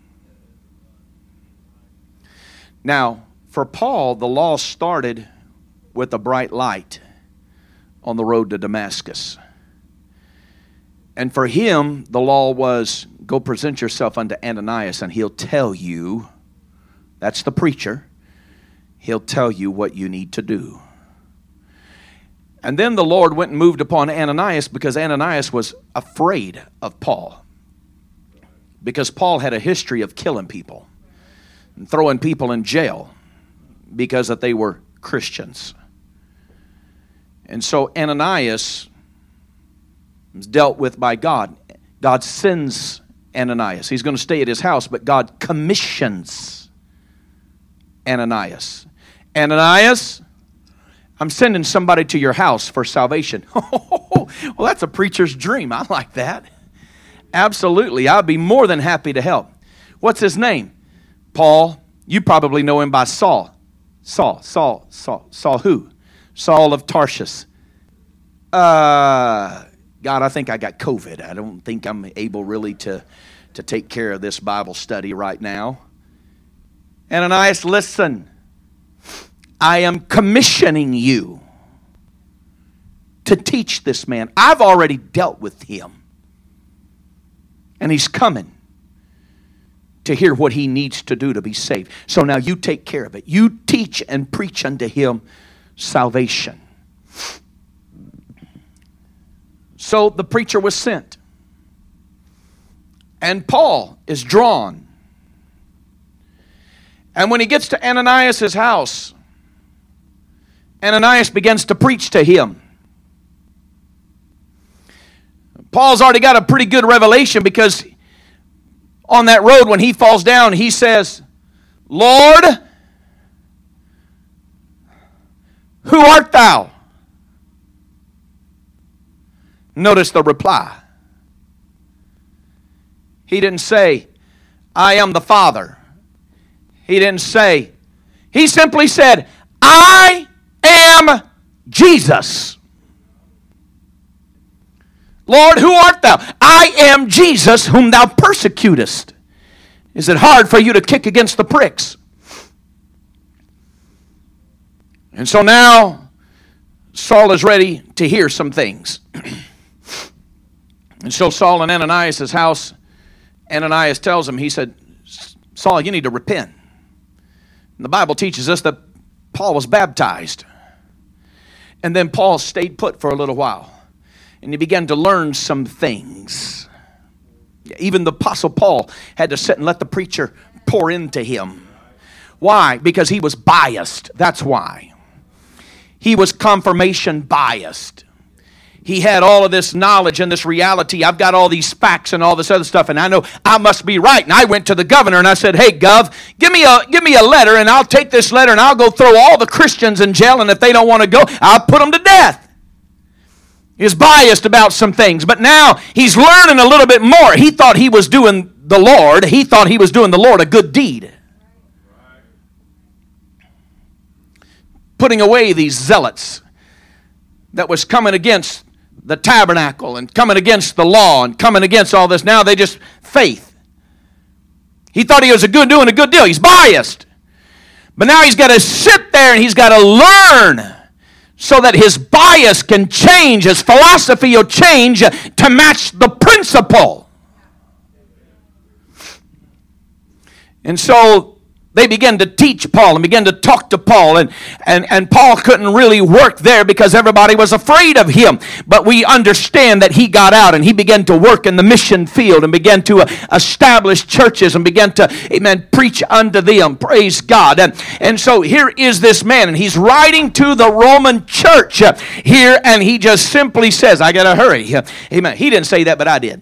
Now, for Paul, the law started with a bright light on the road to Damascus. And for him, the law was, go present yourself unto Ananias, and he'll tell you, that's the preacher, he'll tell you what you need to do. And then the Lord went and moved upon Ananias because Ananias was afraid of Paul. Because Paul had a history of killing people and throwing people in jail because that they were Christians. And so Ananias was dealt with by God. God sends Ananias. He's going to stay at his house, but God commissions Ananias. Ananias, I'm sending somebody to your house for salvation. Well, that's a preacher's dream. I like that. Absolutely. I'd be more than happy to help. What's his name? Paul. You probably know him by Saul. Saul who? Saul of Tarsus. God, I think I got COVID. I don't think I'm able really to take care of this Bible study right now. Ananias, listen. I am commissioning you to teach this man. I've already dealt with him. And he's coming to hear what he needs to do to be saved. So now you take care of it. You teach and preach unto him salvation. So the preacher was sent. And Paul is drawn. And when he gets to Ananias' house, Ananias begins to preach to him. Paul's already got a pretty good revelation, because on that road when he falls down, he says, Lord, who art thou? Notice the reply. He didn't say, I am the Father. He didn't say, he simply said, I am Jesus. Lord, who art thou? I am Jesus whom thou persecutest. Is it hard for you to kick against the pricks? And so now Saul is ready to hear some things. And so Saul in Ananias' house, Ananias tells him, he said, Saul, you need to repent. And the Bible teaches us that Paul was baptized. And then Paul stayed put for a little while. And he began to learn some things. Even the Apostle Paul had to sit and let the preacher pour into him. Why? Because he was biased. That's why. He was confirmation biased. He had all of this knowledge and this reality. I've got all these facts and all this other stuff, and I know I must be right. And I went to the governor and I said, hey, Gov, give me a letter, and I'll take this letter and I'll go throw all the Christians in jail, and if they don't want to go, I'll put them to death. He's biased about some things, but now he's learning a little bit more. He thought he was doing the Lord. He thought he was doing the Lord a good deed. Putting away these zealots that was coming against the tabernacle and coming against the law and coming against all this. Now they just faith. He thought he was doing a good deal. He's biased. But now he's got to sit there and he's got to learn so that his bias can change, his philosophy will change to match the principle. And so they began to teach Paul and began to talk to Paul, and Paul couldn't really work there because everybody was afraid of him. But we understand that he got out and he began to work in the mission field and began to establish churches and began to, amen, preach unto them. Praise God. And so here is this man, and he's writing to the Roman church here, and he just simply says, I got to hurry. Amen. He didn't say that, but I did.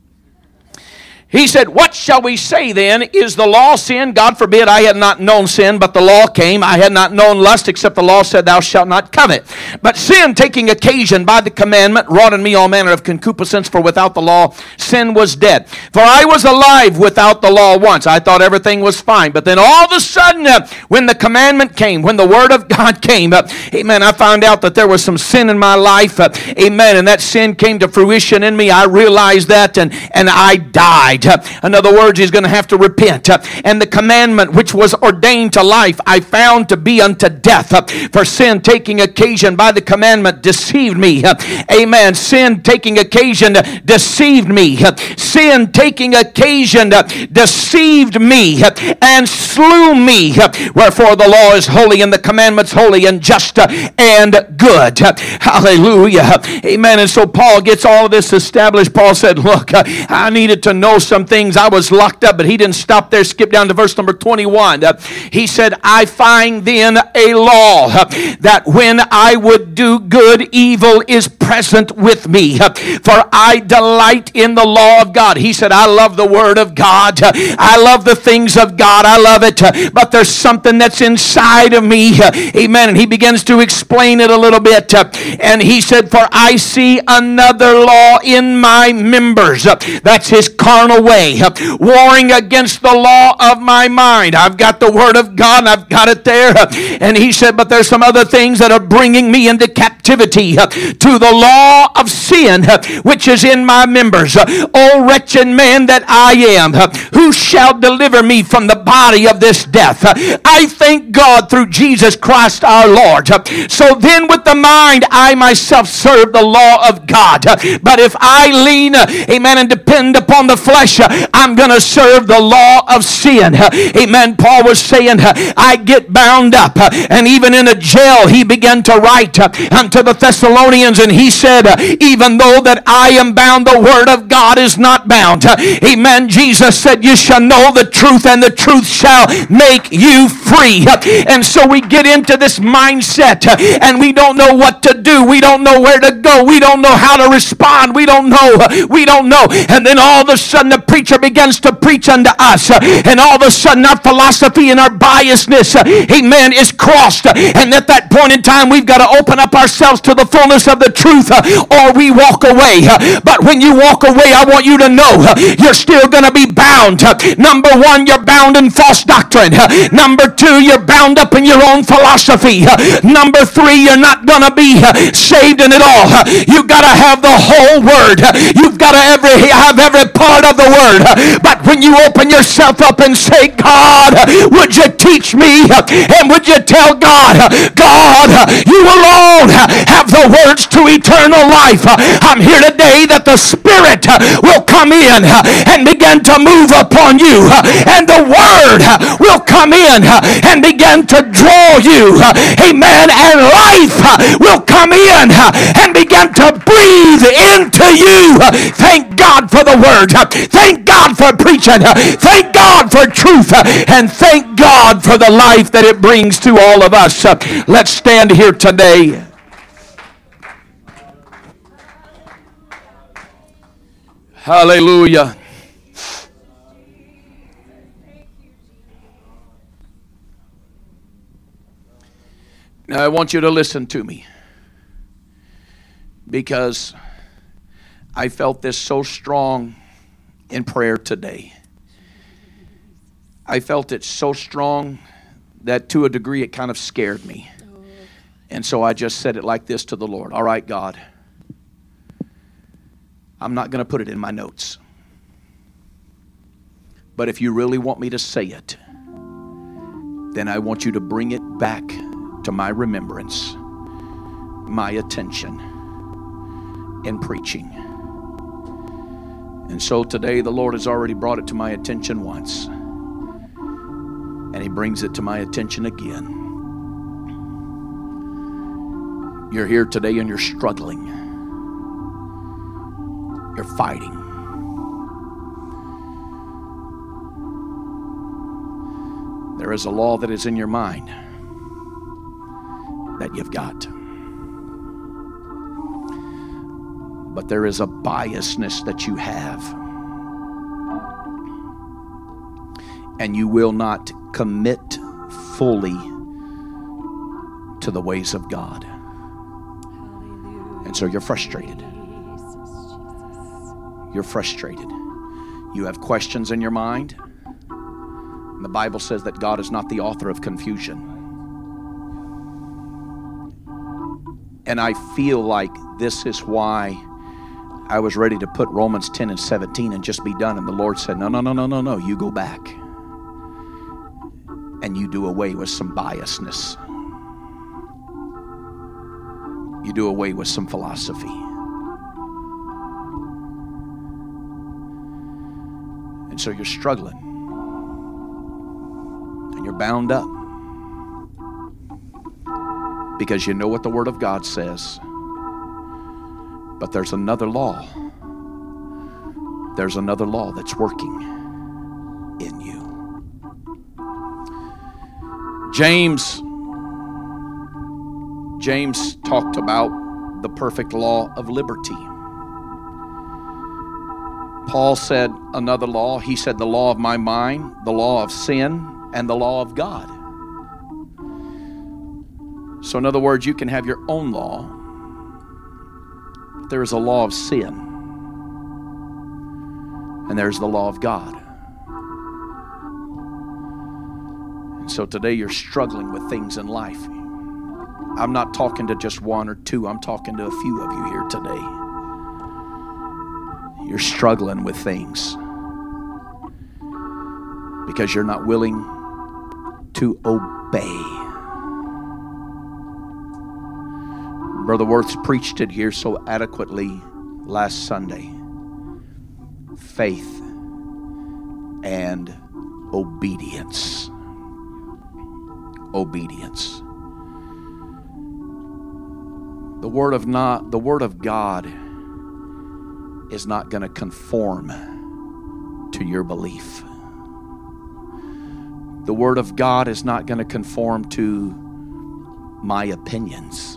He said, what shall we say then? Is the law sin? God forbid, I had not known sin, but the law came. I had not known lust, except the law said, thou shalt not covet. But sin, taking occasion by the commandment, wrought in me all manner of concupiscence, for without the law, sin was dead. For I was alive without the law once. I thought everything was fine. But then all of a sudden, when the commandment came, when the word of God came, amen, I found out that there was some sin in my life, amen, and that sin came to fruition in me. I realized that, and I died. In other words, he's going to have to repent. And the commandment which was ordained to life, I found to be unto death. For sin taking occasion by the commandment deceived me. Amen. Sin taking occasion deceived me. Sin taking occasion deceived me and slew me. Wherefore the law is holy and the commandment's holy and just and good. Hallelujah. Amen. And so Paul gets all of this established. Paul said, look, I needed to know some things. I was locked up, but he didn't stop there. Skip down to verse number 21. He said, I find then a law that when I would do good, evil is present with me. For I delight in the law of God. He said, I love the word of God. I love the things of God. I love it. But there's something that's inside of me. Amen. And he begins to explain it a little bit. And he said, for I see another law in my members. That's his carnal away, warring against the law of my mind. I've got the Word of God, and I've got it there. And he said, but there's some other things that are bringing me into captivity to the law of sin, which is in my members. O wretched man that I am, who shall deliver me from the body of this death? I thank God through Jesus Christ our Lord. So then with the mind I myself serve the law of God. But if I lean, amen, and depend upon the flesh, I'm going to serve the law of sin. Amen. Paul was saying, I get bound up. And even in a jail, he began to write unto the Thessalonians, and he said, even though that I am bound, the word of God is not bound. Amen. Jesus said, you shall know the truth, and the truth shall make you free. And so we get into this mindset, and we don't know what to do. We don't know where to go. We don't know how to respond. We don't know. And then all of a sudden the preacher begins to preach unto us, and all of a sudden our philosophy and our biasness, amen, is crossed. And at that point in time, we've got to open up ourselves to the fullness of the truth, or we walk away. But when you walk away, I want you to know you're still going to be bound. Number one, you're bound in false doctrine. Number two, you're bound up in your own philosophy. Number three, you're not going to be saved in it all. You've got to have the whole word. You've got to have every part of the word. But when you open yourself up and say, God, would you teach me? And would you tell God, you alone have the words to eternal life. I'm here today that the Spirit will come in and begin to move upon you, and the Word will come in and begin to draw you, amen, and life will come in and begin to breathe into you. Thank God for the Word. Thank God for preaching. Thank God for truth, and thank God for the life that it brings to all of us. Let's stand here today. Hallelujah. Now I want you to listen to me, because I felt this so strong in prayer today. I felt it so strong that to a degree it kind of scared me. And so I just said it like this to the Lord. All right, God, I'm not going to put it in my notes. But if you really want me to say it, then I want you to bring it back to my remembrance, my attention in preaching. And so today the Lord has already brought it to my attention once, and He brings it to my attention again. You're here today and you're struggling. You're fighting. There is a law that is in your mind that you've got. But there is a biasness that you have. And you will not commit fully to the ways of God. And so you're frustrated. You're frustrated. You have questions in your mind. And the Bible says that God is not the author of confusion. And I feel like this is why I was ready to put Romans 10 and 17 and just be done. And the Lord said, no. You go back. And you do away with some biasness. You do away with some philosophy. And so you're struggling. And you're bound up. Because you know what the Word of God says. But there's another law. There's another law that's working in you. James talked about the perfect law of liberty. Paul said another law. He said the law of my mind, the law of sin, and the law of God. So in other words, you can have your own law. There is a law of sin. And there's the law of God. And so today you're struggling with things in life. I'm not talking to just one or two. I'm talking to a few of you here today. You're struggling with things because you're not willing to obey. Brother Worth preached it here so adequately last Sunday. Faith and obedience. Obedience. The Word of God is not going to conform to your belief. The Word of God is not going to conform to my opinions.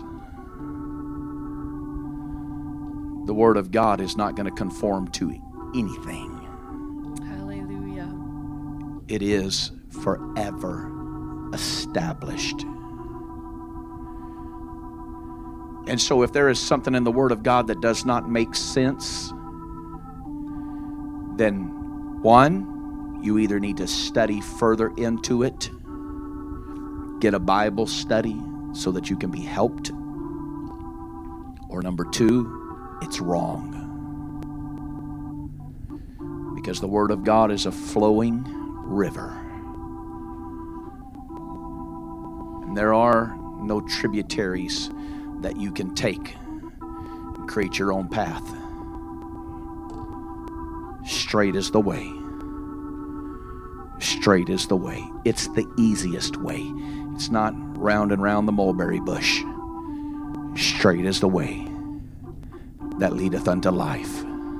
The Word of God is not going to conform to anything. Hallelujah. It is forever established. And so if there is something in the Word of God that does not make sense, then one, you either need to study further into it, get a Bible study so that you can be helped, or number two, it's wrong. Because the Word of God is a flowing river. And there are no tributaries that you can take and create your own path. Straight is the way. Straight is the way. It's the easiest way. It's not round and round the mulberry bush. Straight is the way that leadeth unto life.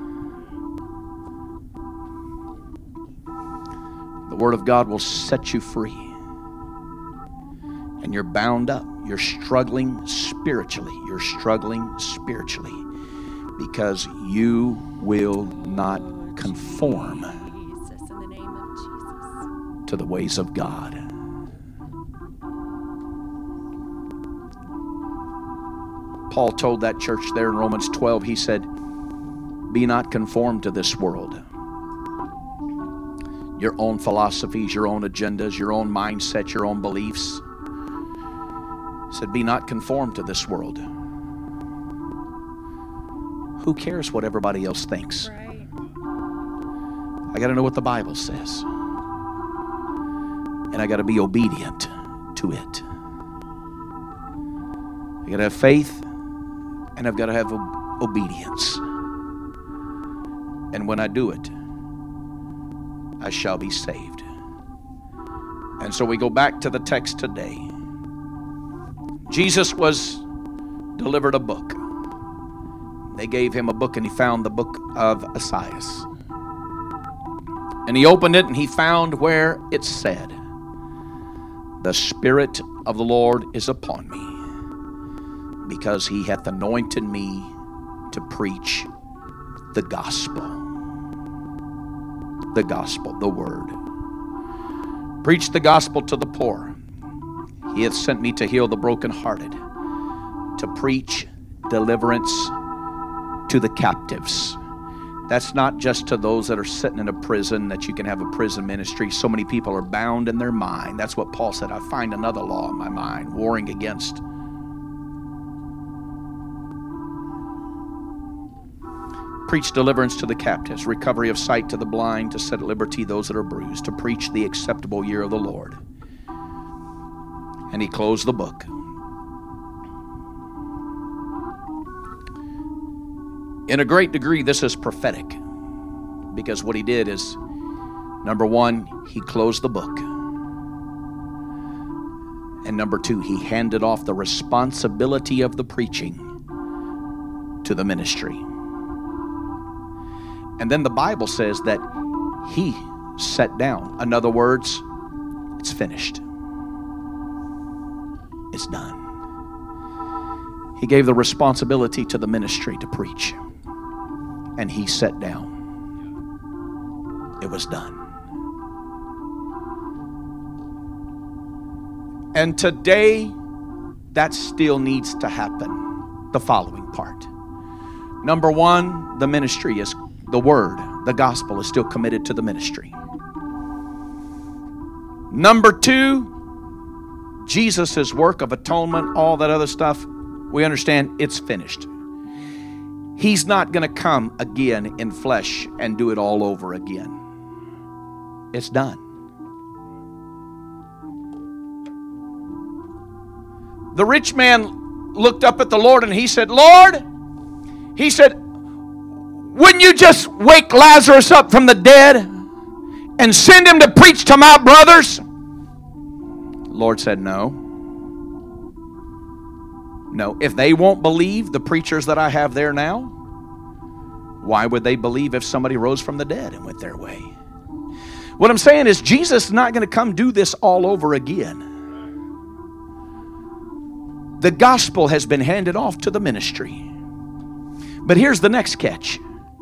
The Word of God will set you free. And you're bound up. You're struggling spiritually. You're struggling spiritually because you will not conform Jesus, in the name of Jesus. to the ways of God. Paul told that church there in Romans 12, he said, be not conformed to this world. Your own philosophies, your own agendas, your own mindset, your own beliefs. He said, be not conformed to this world. Who cares what everybody else thinks? Right. I got to know what the Bible says. And I got to be obedient to it. I got to have faith, and I've got to have obedience. And when I do it, I shall be saved. And so we go back to the text today. Jesus was delivered a book. They gave him a book, and he found the book of Isaiah. And he opened it, and he found where it said, the Spirit of the Lord is upon me, because he hath anointed me to preach the gospel. The gospel, the word. Preach the gospel to the poor. He hath sent me to heal the brokenhearted, to preach deliverance to the captives. That's not just to those that are sitting in a prison, that you can have a prison ministry. So many people are bound in their mind. That's what Paul said. I find another law in my mind, warring against. Preach deliverance to the captives, recovery of sight to the blind, to set at liberty those that are bruised, to preach the acceptable year of the Lord. And he closed the book. In a great degree, this is prophetic, because what he did is, number one, he closed the book. And number two, he handed off the responsibility of the preaching to the ministry. And then the Bible says that he sat down. In other words, it's finished. It's done. He gave the responsibility to the ministry to preach. And he sat down. It was done. And today, that still needs to happen. The following part. Number one, the ministry is the word. the gospel is still committed to the ministry. Number two, Jesus' work of atonement, all that other stuff, we understand it's finished. He's not going to come again in flesh and do it all over again. It's done. The rich man looked up at the Lord and he said, Lord, he said, wouldn't you just wake Lazarus up from the dead and send him to preach to my brothers? The Lord said, no. No. If they won't believe the preachers that I have there now, why would they believe if somebody rose from the dead and went their way? What I'm saying is Jesus is not going to come do this all over again. The gospel has been handed off to the ministry. But here's the next catch.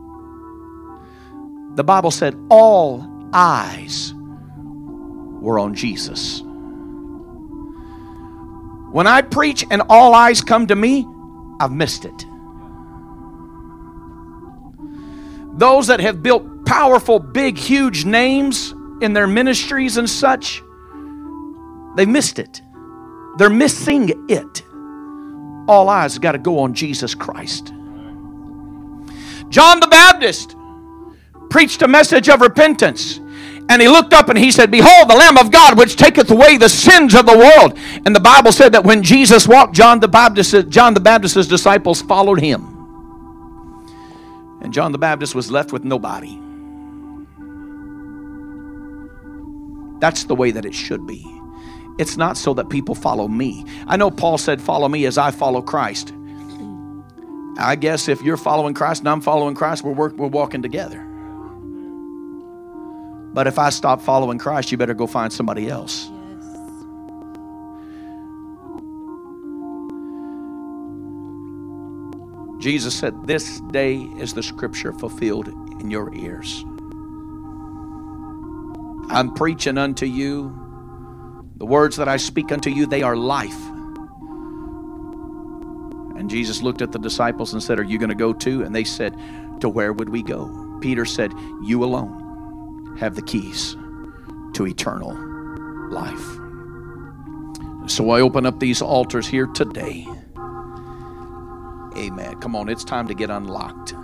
The Bible said all eyes were on Jesus. When I preach and all eyes come to me, I've missed it. Those that have built powerful, big, huge names in their ministries and such, they missed it. They're missing it. All eyes got to go on Jesus Christ. John the Baptist preached a message of repentance. And he looked up and he said, behold, the Lamb of God, which taketh away the sins of the world. And the Bible said that when Jesus walked, John the Baptist's disciples followed him. And John the Baptist was left with nobody. That's the way that it should be. It's not so that people follow me. I know Paul said, follow me as I follow Christ. I guess if you're following Christ and I'm following Christ, we're walking together. But if I stop following Christ, you better go find somebody else. Yes. Jesus said, this day is the scripture fulfilled in your ears. I'm preaching unto you. The words that I speak unto you, they are life. And Jesus looked at the disciples and said, are you going to go too? And they said, to where would we go? Peter said, you alone have the keys to eternal life. So I open up these altars here today. Amen. Come on, it's time to get unlocked.